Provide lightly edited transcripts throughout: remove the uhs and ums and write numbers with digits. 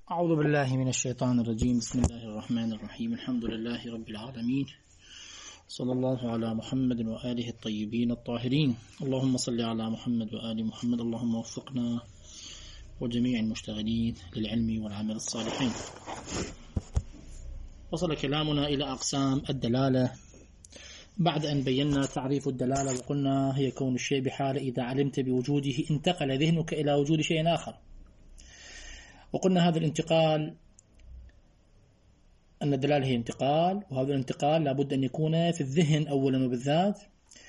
أعوذ بالله من الشيطان الرجيم. بسم الله الرحمن الرحيم. الحمد لله رب العالمين، صلى الله على محمد وآله الطيبين الطاهرين. اللهم صل على محمد وآل محمد. اللهم وفقنا وجميع المشتغلين للعلم والعمل الصالحين. وصل كلامنا إلى أقسام الدلالة بعد أن بينا تعريف الدلالة، وقلنا هي كون الشيء بحال إذا علمت بوجوده انتقل ذهنك إلى وجود شيء آخر. وقلنا هذا الانتقال أن الدلالة هي انتقال، وهذا الانتقال لابد أن يكون في الذهن أولا وبالذات.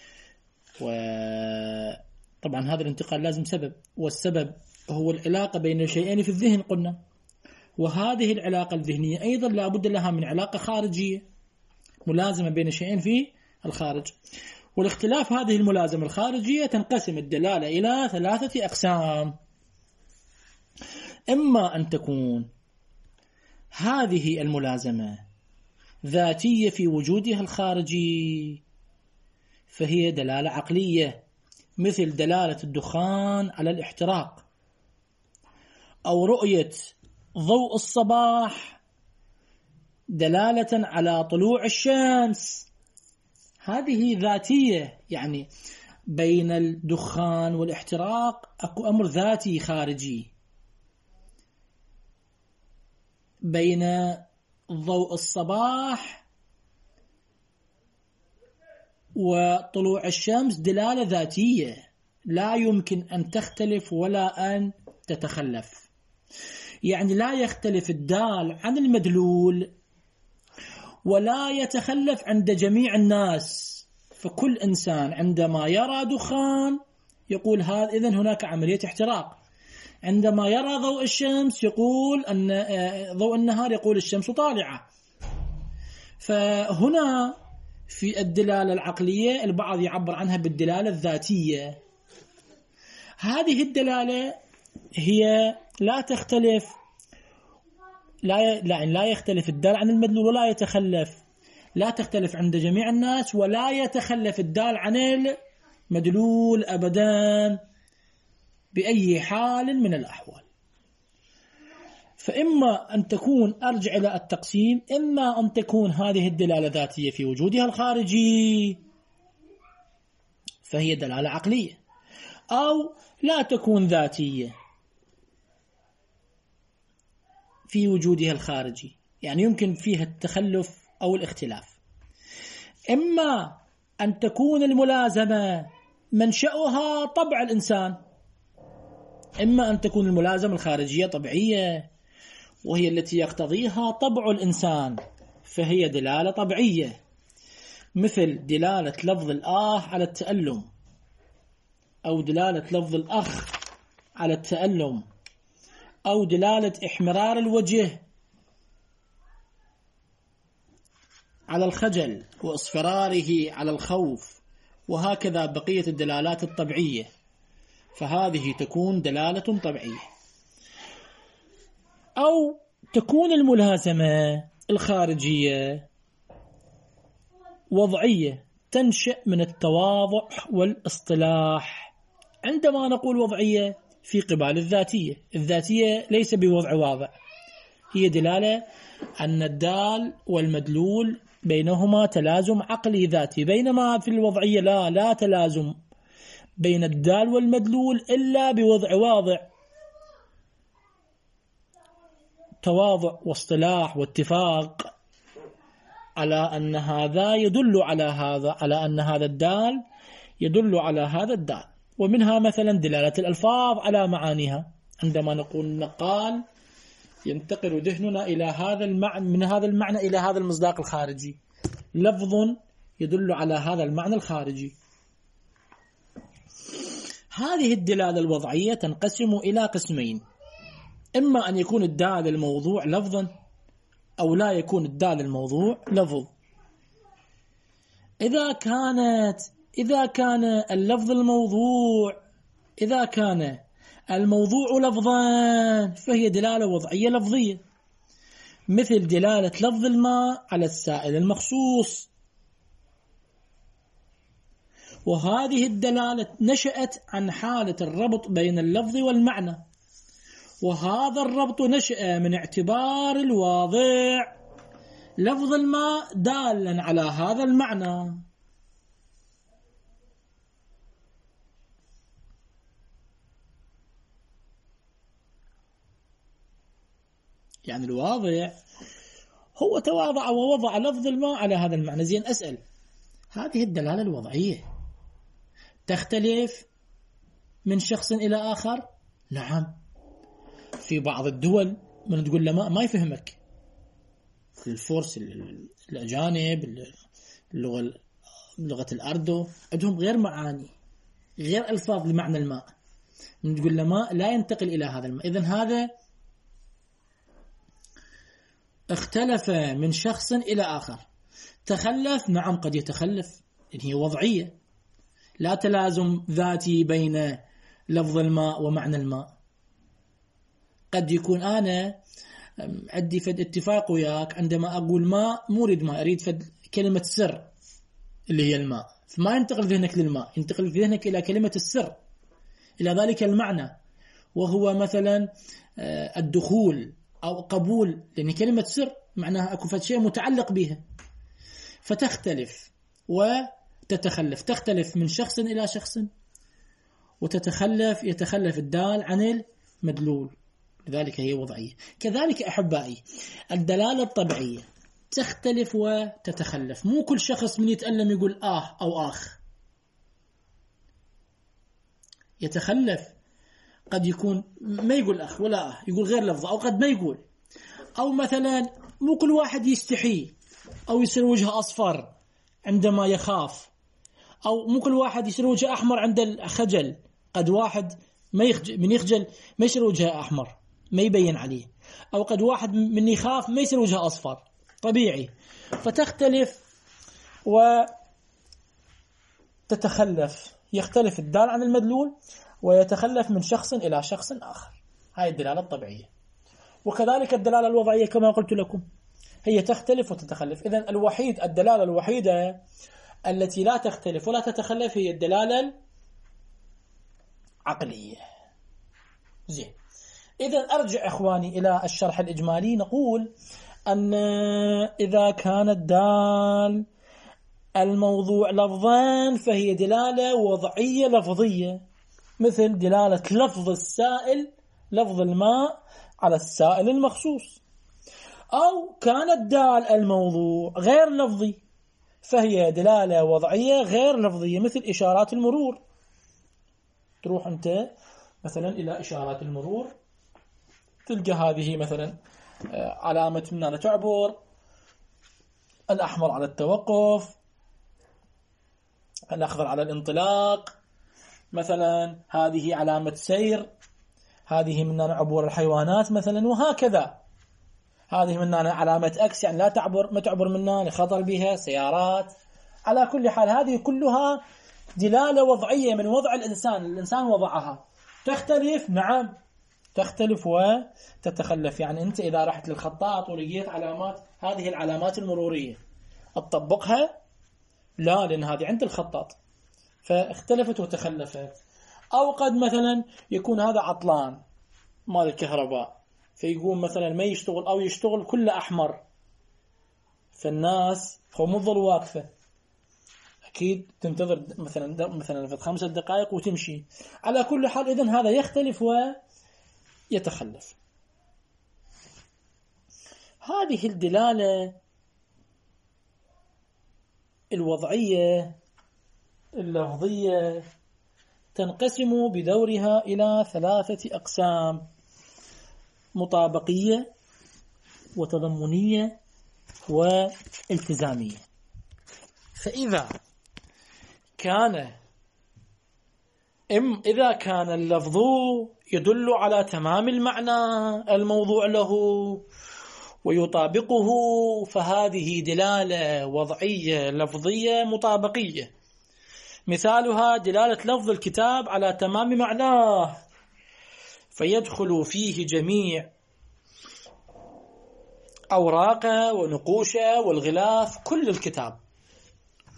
وطبعا هذا الانتقال لازم سبب، والسبب هو العلاقة بين شيئين في الذهن قلنا، وهذه العلاقة الذهنية أيضا لابد لها من علاقة خارجية ملازمة بين شيئين في الخارج. والاختلاف هذه الملازمة الخارجية تنقسم الدلالة إلى 3 أقسام. إما أن تكون هذه الملازمة ذاتية في وجودها الخارجي فهي دلالة عقلية، مثل دلالة الدخان على الاحتراق، أو رؤية ضوء الصباح دلالة على طلوع الشمس. هذه ذاتية، يعني بين الدخان والاحتراق أكو أمر ذاتي خارجي. بين ضوء الصباح وطلوع الشمس دلالة ذاتية لا يمكن أن تختلف ولا أن تتخلف. يعني لا يختلف الدال عن المدلول ولا يتخلف عند جميع الناس. فكل إنسان عندما يرى دخان يقول هذا إذن هناك عملية احتراق. عندما يرى ضوء الشمس يقول أن ضوء النهار يقول الشمس طالعة. فهنا في الدلالة العقلية البعض يعبر عنها بالدلالة الذاتية. هذه الدلالة هي لا تختلف، لا يختلف الدال عن المدلول ولا يتخلف، لا تختلف عند جميع الناس ولا يتخلف الدال عن المدلول أبدا بأي حال من الأحوال. فإما أن تكون، أرجع إلى التقسيم، إما أن تكون هذه الدلالة ذاتية في وجودها الخارجي فهي دلالة عقلية، أو لا تكون ذاتية في وجودها الخارجي، يعني يمكن فيها التخلف أو الاختلاف. إما أن تكون الملازمة منشأها طبع الإنسان، إما أن تكون الملازمة الخارجية طبيعية وهي التي يقتضيها طبع الإنسان فهي دلالة طبيعية، مثل دلالة لفظ الآه على التألم، أو دلالة لفظ الأخ على التألم، أو دلالة إحمرار الوجه على الخجل وإصفراره على الخوف، وهكذا بقية الدلالات الطبيعية. فهذه تكون دلالة طبيعية. أو تكون الملازمة الخارجية وضعية تنشأ من التواضع والاصطلاح. عندما نقول وضعية في قبال الذاتية ليس بوضع واضع، هي دلالة أن الدال والمدلول بينهما تلازم عقلي ذاتي، بينما في الوضعية لا تلازم بين الدال والمدلول إلا بوضع واضع، تواضع واصطلاح واتفاق على أن هذا يدل على هذا، على أن هذا الدال يدل على هذا الدال. ومنها مثلا دلالة الألفاظ على معانيها، عندما نقول نقال ينتقل ذهننا إلى هذا المعنى، من هذا المعنى إلى هذا المصداق الخارجي، لفظ يدل على هذا المعنى الخارجي. هذه الدلالة الوضعية تنقسم إلى قسمين: إما أن يكون الدال الموضوع لفظا، أو لا يكون الدال الموضوع لفظ. إذا كان اللفظ إذا كان الموضوع لفظا فهي دلالة وضعية لفظية، مثل دلالة لفظ الماء على السائل المخصوص. وهذه الدلالة نشأت عن حالة الربط بين اللفظ والمعنى، وهذا الربط نشأ من اعتبار الواضع لفظ الماء دالا على هذا المعنى. يعني الواضع هو تواضع ووضع لفظ الماء على هذا المعنى. زين، أسأل، هذه الدلالة الوضعية تختلف من شخص إلى آخر؟ نعم. في بعض الدول من تقول له ماء ما يفهمك، الفرس الأجانب لغة الأردو عندهم غير معاني، غير ألفاظ لمعنى الماء. من تقول له ماء لا ينتقل إلى هذا الماء. إذن هذا اختلف من شخص إلى آخر. تخلف، نعم قد يتخلف، هي وضعية، لا تلازم ذاتي بين لفظ الماء ومعنى الماء. قد يكون أنا عندي فد اتفاق وياك، عندما أقول ماء مو أريد ماء، أريد فد كلمة سر اللي هي الماء، فما ينتقل ذهنك للماء، ينتقل ذهنك إلى كلمة السر، إلى ذلك المعنى، وهو مثلا الدخول أو قبول، لأن كلمة سر معناها أكو فد شيء متعلق بها. فتختلف وتتخلف، تختلف من شخص إلى شخص، وتتخلف، يتخلف الدال عن المدلول، لذلك هي وضعية. كذلك أحبائي الدلالة الطبيعية تختلف وتتخلف. مو كل شخص من يتألم يقول أو آخ، يتخلف. قد يكون ما يقول أخ ولا يقول غير لفظة، أو قد ما يقول. أو مثلا مو كل واحد يستحي أو يصير وجهه أصفر عندما يخاف، أو مو كل واحد يصير وجهه أحمر عند الخجل. قد واحد من يخجل ما يصير وجهه أحمر، ما يبين عليه. أو قد واحد من يخاف ما يصير وجهه أصفر، طبيعي. فتختلف وتتخلف، يختلف الدال عن المدلول ويتخلف من شخص إلى شخص آخر. هاي الدلالة الطبيعية. وكذلك الدلالة الوضعية كما قلت لكم هي تختلف وتتخلف. إذن الدلالة الوحيدة التي لا تختلف ولا تتخلف هي الدلالة العقلية. زين، إذن أرجع إخواني إلى الشرح الإجمالي. نقول أن إذا كان الدال الموضوع لفظان فهي دلالة وضعية لفظية، مثل دلالة لفظ السائل، لفظ الماء، على السائل المخصوص. أو كان الدال الموضوع غير لفظي فهي دلالة وضعية غير لفظية، مثل إشارات المرور. تروح أنت مثلا إلى إشارات المرور، تلقى هذه مثلا علامة من أنا تعبر، الأحمر على التوقف، الأخضر على الانطلاق، مثلا هذه علامة سير، هذه من أنا عبور الحيوانات مثلا، وهكذا. هذه من أنا علامة أكس، يعني لا تعبر، ما تعبر منا لخطر بها سيارات. على كل حال هذه كلها دلالة وضعية من وضع الإنسان وضعها. تختلف، نعم تختلف وتتخلف. يعني أنت إذا رحت للخطاط ولقيت علامات، هذه العلامات المرورية، أطبقها؟ لا، لأن هذه عند الخطاط، فاختلفت وتخلفت. أو قد مثلا يكون هذا عطلان مال الكهرباء، فيقوم مثلا ما يشتغل، أو يشتغل كله أحمر، فالناس هو مظل واقفة، أكيد تنتظر مثلا في 5 دقائق وتمشي. على كل حال إذن هذا يختلف ويتخلف. هذه الدلالة الوضعية اللفظية تنقسم بدورها إلى 3 أقسام: مطابقية، وتضمنية، والتزامية. فإذا كان اللفظ يدل على تمام المعنى الموضوع له ويطابقه، فهذه دلالة وضعية لفظية مطابقية. مثالها دلالة لفظ الكتاب على تمام معناه، فيدخل فيه جميع أوراقه ونقوشه والغلاف، كل الكتاب.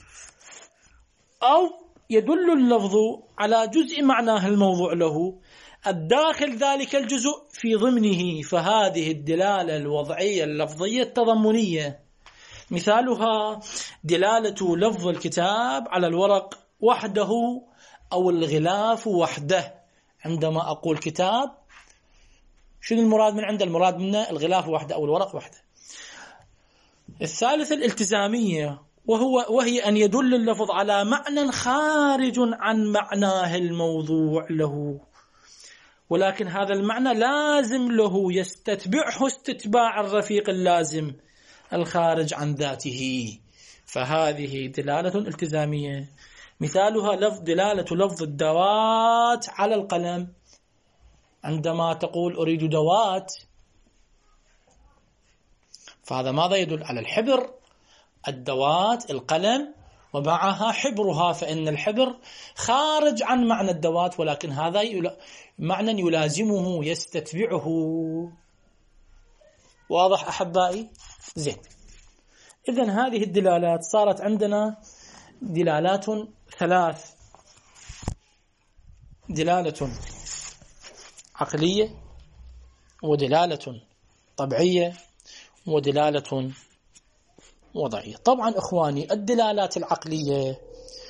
أو يدل اللفظ على جزء معناه الموضوع له، الداخل ذلك الجزء في ضمنه، فهذه الدلالة الوضعية اللفظية التضمنية. مثالها دلالة لفظ الكتاب على الورق وحده أو الغلاف وحده. عندما أقول كتاب، شنو المراد من عند؟ المراد منه الغلاف وحده أو الورق وحده. الثالثة الالتزامية، وهي أن يدل اللفظ على معنى خارج عن معناه الموضوع له، ولكن هذا المعنى لازم له يستتبعه استتباع الرفيق اللازم الخارج عن ذاته، فهذه دلالة التزامية. مثالها دلالة لفظ الدوات على القلم. عندما تقول أريد دوات، فهذا ماذا يدل؟ على الحبر. الدوات القلم ومعها حبرها، فإن الحبر خارج عن معنى الدوات، ولكن هذا معنى يلازمه يستتبعه. واضح أحبائي؟ زين. إذن هذه الدلالات صارت عندنا دلالات ثلاث: دلالة عقلية، ودلالة طبيعية، ودلالة وضعية. طبعا إخواني الدلالات العقلية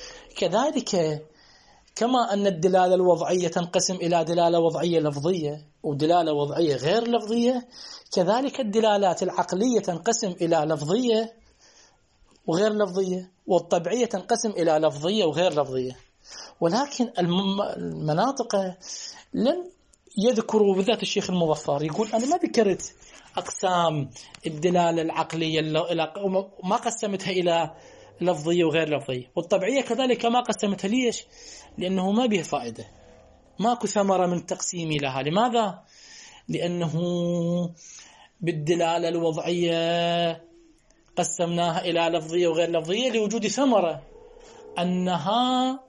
كذلك، كما أن الدلالة الوضعية تنقسم إلى دلالة وضعية لفظية ودلالة وضعية غير لفظية، كذلك الدلالات العقلية تنقسم إلى لفظية وغير لفظية، والطبيعية تنقسم إلى لفظية وغير لفظية. ولكن المناطق لم يذكروا، بالذات الشيخ المظفر يقول أنا ما ذكرت أقسام الدلالة العقلية، ما قسمتها إلى لفظية وغير لفظية، والطبيعية كذلك ما قسمتها. ليش؟ لأنه ما به فائدة، ماكو ثمرة من تقسيمي لها. لماذا؟ لأنه بالدلالة الوضعية قسمناها إلى لفظية وغير لفظية لوجود ثمرة، أنها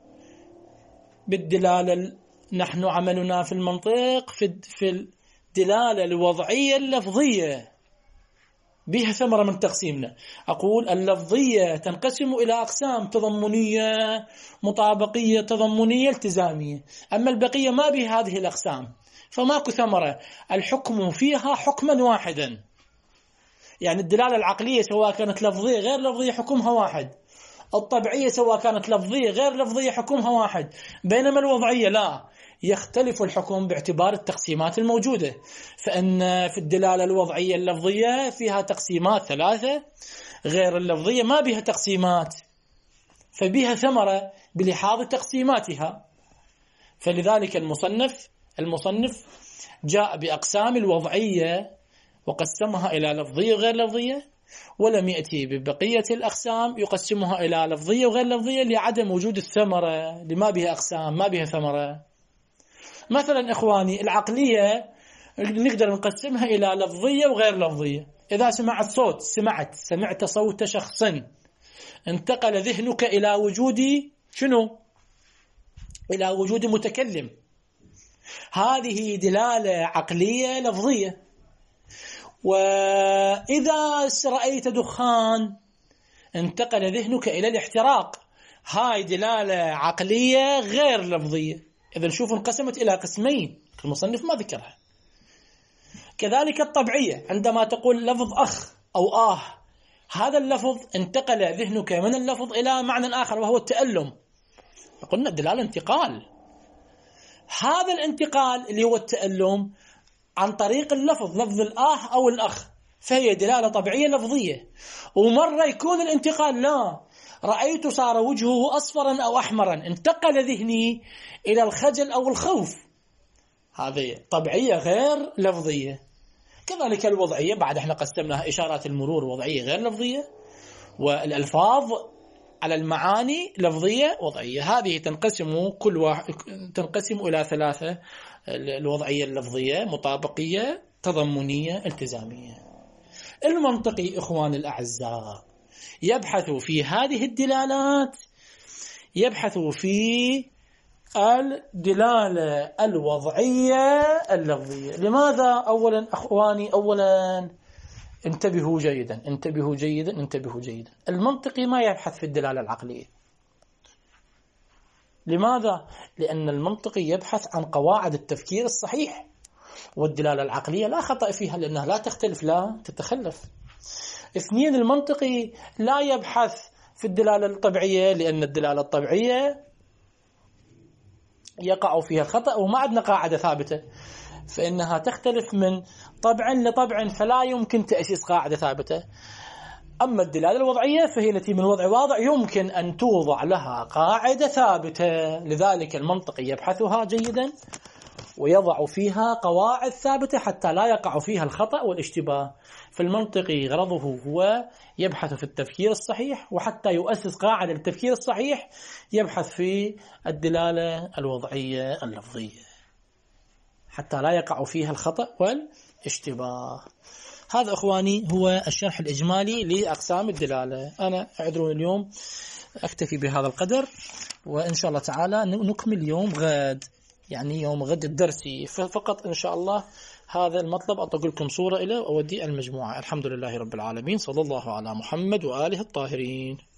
بالدلالة نحن عملنا في المنطق في الدلالة الوضعية اللفظية بها ثمرة من تقسيمنا. أقول اللفظية تنقسم إلى أقسام: تضمنية، مطابقية، تضمنية، التزامية. أما البقية ما بها هذه الأقسام، فماكو ثمرة، الحكم فيها حكما واحدا. يعني الدلالة العقلية سواء كانت لفظية غير لفظية حكمها واحد، الطبيعية سواء كانت لفظية غير لفظية حكمها واحد، بينما الوضعية لا، يختلف الحكم باعتبار التقسيمات الموجودة. فإن في الدلالة الوضعية اللفظية فيها تقسيمات ثلاثة، غير اللفظية ما بها تقسيمات، فبها ثمرة بلحاظ تقسيماتها. فلذلك المصنف جاء بأقسام الوضعية وقسمها إلى لفظية وغير لفظية، ولم يأتي ببقية الأقسام يقسمها إلى لفظية وغير لفظية لعدم وجود الثمرة، لما بها أقسام ما بها ثمرة. مثلا إخواني العقلية نقدر نقسمها إلى لفظية وغير لفظية. إذا سمعت صوت، سمعت صوت شخص، انتقل ذهنك إلى وجود شنو؟ إلى وجود متكلم، هذه دلالة عقلية لفظية. وإذا رأيت دخان انتقل ذهنك إلى الاحتراق، هاي دلالة عقلية غير لفظية. إذا شوفوا انقسمت إلى قسمين، المصنف ما ذكرها. كذلك الطبيعية، عندما تقول لفظ أخ أو هذا اللفظ انتقل ذهنك من اللفظ إلى معنى آخر وهو التألم، قلنا الدلالة انتقال. هذا الانتقال اللي هو التألم عن طريق اللفظ، لفظ أو الأخ، فهي دلالة طبيعية لفظية. ومرة يكون الانتقال لا، رأيت صار وجهه أصفرا أو أحمرا، انتقل ذهني إلى الخجل أو الخوف، هذه طبيعية غير لفظية. كذلك الوضعية، بعد احنا قسمناها إشارات المرور وضعية غير لفظية، والألفاظ على المعاني لفظية وضعية. هذه تنقسم إلى ثلاثة: الوضعية اللفظية، مطابقية، تضمنية، التزامية. المنطقي إخوان الأعزاء يبحث في هذه الدلالات، يبحث في الدلالة الوضعية اللفظية. لماذا؟ أولا أخواني، انتبهوا جيدا. المنطقي ما يبحث في الدلالة العقلية، لماذا؟ لأن المنطقي يبحث عن قواعد التفكير الصحيح، والدلالة العقلية لا خطأ فيها لأنها لا تختلف لا تتخلف. اثنين، المنطقي لا يبحث في الدلالة الطبيعية لأن الدلالة الطبيعية يقع فيها الخطأ وما عندنا قاعدة ثابتة، فإنها تختلف من طبع لطبع فلا يمكن تأسيس قاعدة ثابتة. أما الدلالة الوضعية فهي التي من وضع واضع يمكن أن توضع لها قاعدة ثابتة، لذلك المنطقي يبحثها جيدا ويضع فيها قواعد ثابتة حتى لا يقع فيها الخطأ والاشتباه. فالمنطقي غرضه هو يبحث في التفكير الصحيح، وحتى يؤسس قاعدة للتفكير الصحيح يبحث في الدلالة الوضعية اللفظية حتى لا يقع فيها الخطأ والاشتباه. هذا أخواني هو الشرح الإجمالي لأقسام الدلالة. أنا أعذرون اليوم أكتفي بهذا القدر، وإن شاء الله تعالى نكمل يوم غد، يعني يوم غد الدرسي، فقط إن شاء الله هذا المطلب أطلق لكم صورة إليه وأودي المجموعة. الحمد لله رب العالمين، صلى الله على محمد وآله الطاهرين.